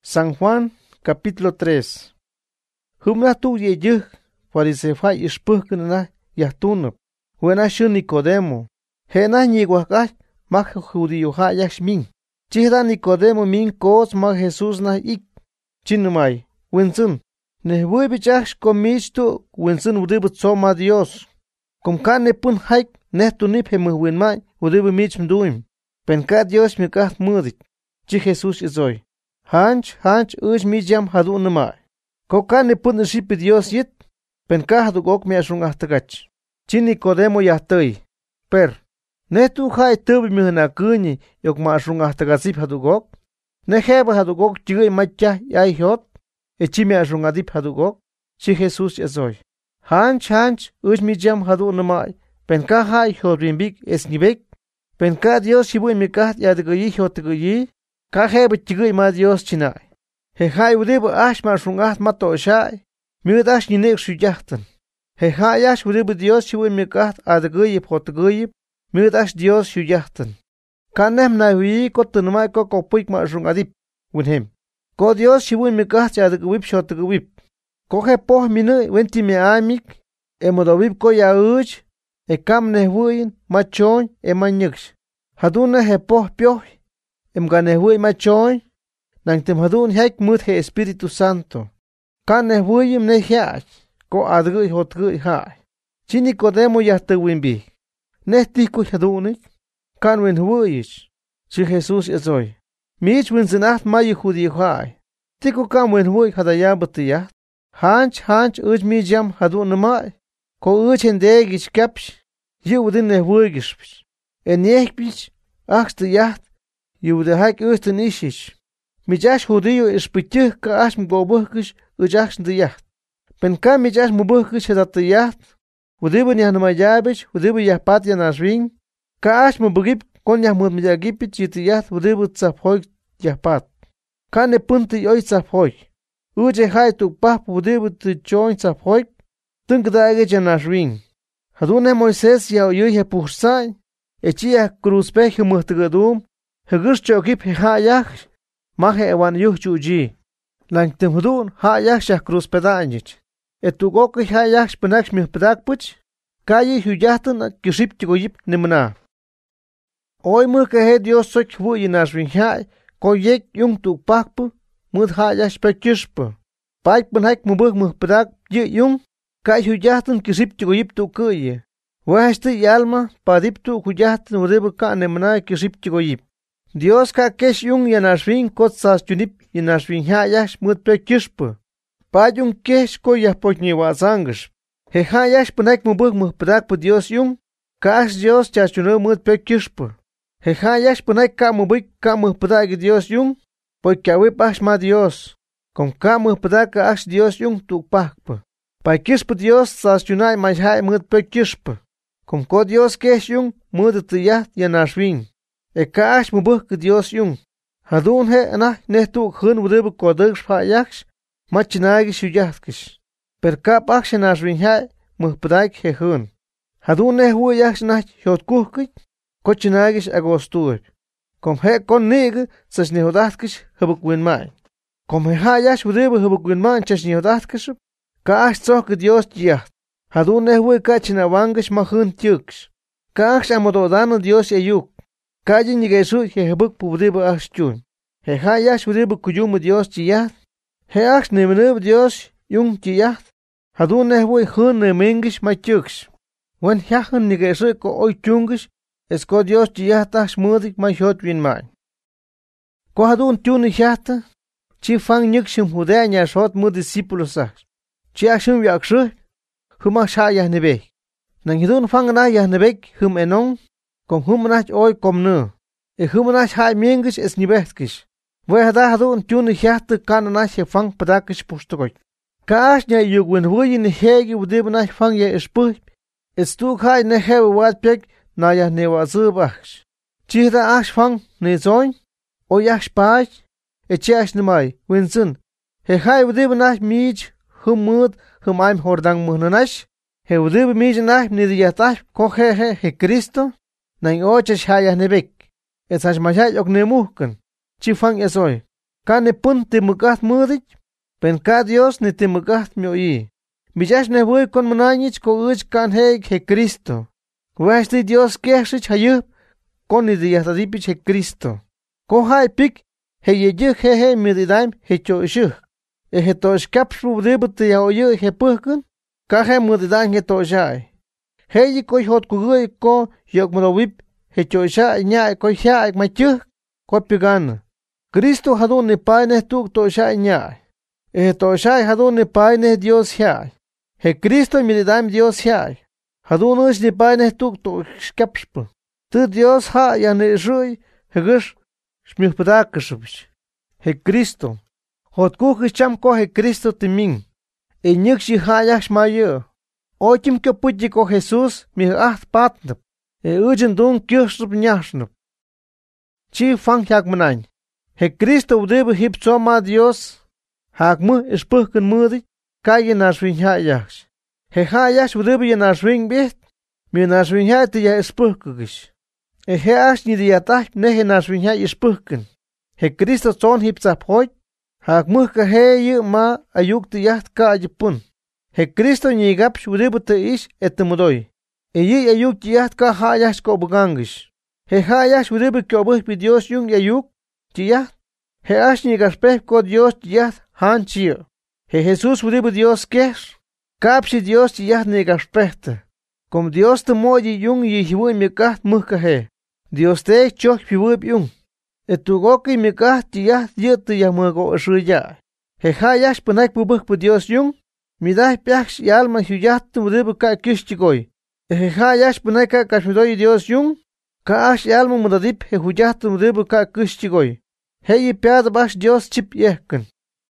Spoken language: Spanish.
San Juan, capítulo 3. Humna tu ye yuk, farisefai ispukna yahtunub, huena shun Nicodemo. Hena ñiguacach, mag judío ha yashmin. Chihda Nicodemo min koos mag Jesús na ik. Chinumai, winsun. Nehbui bichach komichtu, winsun udibut soma Dios. Kom ka nepun haik, nehtu nip hemuhwinmai, udibu mich mduim. Penka Dios mikat mudik. Chi Jesús izoi. Hanch, uj mi jam hadu namai. Koka nepun ishipi Dios yit, penka hadu gok mi ashung ahtagach. Chi Nicodemo yahtoi. Per, netu hai tubi mi hana kuni, yok ma ashung ahtagazip hadu gok. Neheba hadu gok chigay matya yai hiot, e chi mi ashung adip hadu gok. Chi Jesús izoi. Hanch, uj mi jam hadu namai, penka hai hiot rimbik esnibek. Penka Dios shibuin mikat yadagayi hiotagayi. Ka hebe chigay ma Dios chinay. He hai udibu ash ma shungat mato shay. Miud ash ninek shuyahtan. He hai ash udibu Dios shibuin mikat adagayip hotagayip. Miud ash Dios shuyahtan. Kanem na hui kotunumay ko kopuik ma shungadip. Winhem. Ko Dios shibuin mikat yadagawip shotagawip. Ko he poh minu wenti me amik. E modawip ko ya uj. E kam nehwuin machon e manyaks. Haduna he poh pioh. Ganehwuy machoy, nang temhadun hek mut he Espíritu Santo. Kan nehwuyim nehyach, ko adguy hotguy hai. Chi Nicodemo yahtawimbi. Nehtiku hadunik, kan wenhwuyish. Chi Jesús ezoy. Mich winzinacht mayi judío hai. Tiku kan wenhwuy hadayabatiyat. Hanch, uj mi jam hadun namai. Ko uj hendegish kapsh, yudin nehwuyish. En yekbich, achstiyat. Yude haik usten ishish. Mijash judío ispitih ka ash mgobuhkish ujash ndiyat. Penka mijash mubuhkish hedatiyat. Udibu nyahnamayabich, udibu yahpat yanashvin. Ka ash mubugip kon yahmud miyagipit yitiyat udibu tzaphoik yahpat. Ka nepunti yoy tzaphoik. Uje hai tukpah udibu tichoin tzaphoik. Tunkdaage yanashvin. Hadune Moisés ya uyuy hepursay. Echia cruzpeh muhtigadum. Hegus chokip hayach, mahe ewan yuh chuji. Lang temhudun hayach shah cruz pedanich. Etugok hayach penach mi pedakpuch, kayi huyatan kiship tigoyip nimna. Oy murke Dios soch wu yinashvin hay, koyek yung tukpakpu, mud hayach pekishpu. Paik penhak mubuk muhpedak yung, kay huyatan kiship tigoyip tukuye. Wahste yalma, padiptu huyatan udebu ka nimna kiship tigoyip. Dios ka kesh yung yanashvin kotsas tunip yanashvin hayash mutpe kishpu. Pa yung kesh ko yahpochni wazangish. He hayash panak mubuk muhpadak pu Dios yung. Kash Dios chachuno mutpe kishpu. He hayash panak ka mubuk ka muhpadak Dios yung. Poi kawip ash ma Dios. Kom ka muhpadak ash Dios yung tukpakpu. Pa kishpu Dios sas tunay majhay mutpe kishpu. Kom ko Dios kesh yung mudutiyat yanashvin. E kaash mubuk Dios yung. Hadun he anah nehtu khun udibu kodagsh payaksh, machinagi shuyahkish. Per kap aksh nashvin hai, muhpadak he hun. Hadun nehu yaksh nah hiotkuhkik, kochinagish agostuib. Kom he kon nig, sas nehodahkish hubukwin mai. Kom he hayash udibu hubukwin mai chash nehodahkish, kaash tzok Dios yaht. Hadun nehu kachinawangish mahun tyuksh. Kaash amododano Dios yuk. Kaji nigesu hehebuk pudibu achchun. He hayash udibu kuyum Dios chiyat. He ach nemenub Dios yung chiyat. Hadun nehwui hun nemengish machuksh. Wen hyahun nigesu ko oy chungish. Esko Dios chiyat ach mudik machot win man. Ko hadun chun hyahta. Chi fang nyukshim hudea nyashot mu discípulos ach. Chi achshum yakshu. Huma shayah nebek. Nang hidun fang na yah nebek hum enong. Kom humanach oy komnu. E humanach hai mingish es nibetkish. Wehda hadun tun hyahte kananach he fang padakish pustokoy. Kaash nya yugwen wuyin hegi udibnach fang ye espuh. Estuk hai ne hewe watpek na yah newazubachsh. Chihda ash fang ne zoin. O yash pach. E chiash nemai winsun. He hai udibnach mij humud humaim hordang muhnanash. He udib mij nach nidiyatash kohe he Cristo. Nang oches hayah nebek. Esas mashay ok nemuhkan. Chifang esoy. Ka ne pun timukat mudich, pen ka Dios ni timukat mioyi. Millash ne vui con mananich ko uch kan heik he Cristo. Westi Dios kiexich hayup, con ni diyatadipich he Cristo. Ko hai pik, he yeyuk he mididaim he choishuk. E he toshkapshu dibut ya oyu he puhkun, ka he mididaim he toshai. He yi koi hot kugui ko yok mudawip, he choishai nyai koi hiai machuk, ko pigana. Cristo hadun ni paine tuk toshai nyai. E toshai hadun ni paine Dios hiai. He Cristo mididaim Dios hiai. Hadun ush ni paine tuk toshkapshu. Tu Dios ha ya ni shui, he gush, shmihpadakashubich. He Cristo. Hot kukicham ko he Cristo timing. E nyuk shi hayak shmayo. Okim kyo puti ko Jesus mi aht patnap. E ujen dun kyushrup nyashnup. Chi fang hyak manany. He Cristo udebe hip tsoma Dios. Hak mu ispuhken mudi. Kaya nashwin hayaks. He hayaks udebe ya nashwin bit. Mi nashwin hayte ya ispuhkugish. E he ash ni diatach nehe nashwin hay ispuhken. He Cristo tson hip zaphoit. Hak muhka he yu ma ayuk te yaht ka ayipun. He Cristo nyigap shudibute ish etemudoy. E yi ayuk yaht ka hayash ko bugangish. He hayash udibu kyobuh pi Dios yung ayuk yaht. He ash nyigaspeh ko Dios yaht han chiyo. He Jesus udibu Dios kesh. Kapshi Dios yaht nyigaspehte. Kom Dios te moyi yung yihibu mikat muhka he. Dios te choch piwub yung. Etugoki mikat yaht yut yamugo shuya. He hayash panak bubuh pu Dios yung. Midah piaksh yalma huyat udibu ka kishchigoy. He hayash panak ka kashmidoy Dios yung. Ka ash yalma mudadip he huyat udibu ka kishchigoy. He yi piad bash Dios chip yehken.